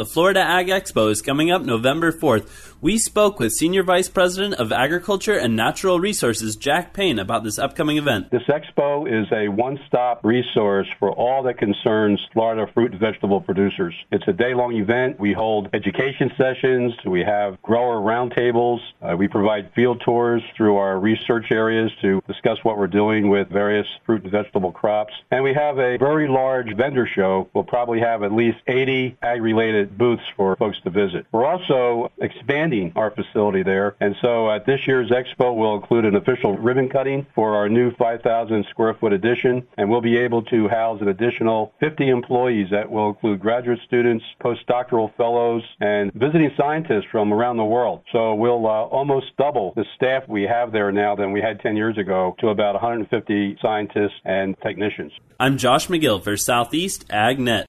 the Florida Ag Expo is coming up November 4th. We spoke with Senior Vice President of Agriculture and Natural Resources, Jack Payne, about this upcoming event. This expo is a one-stop resource for all that concerns Florida fruit and vegetable producers. It's a day-long event. We hold education sessions. We have grower roundtables. We provide field tours through our research areas to discuss what we're doing with various fruit and vegetable crops. And we have a very large vendor show. We'll probably have at least 80 ag-related booths for folks to visit. We're also expanding our facility there. And so at this year's expo, we'll include an official ribbon cutting for our new 5,000 square foot addition. And we'll be able to house an additional 50 employees that will include graduate students, postdoctoral fellows, and visiting scientists from around the world. So we'll almost double the staff we have there now than we had 10 years ago to about 150 scientists and technicians. I'm Josh McGill for Southeast AgNet.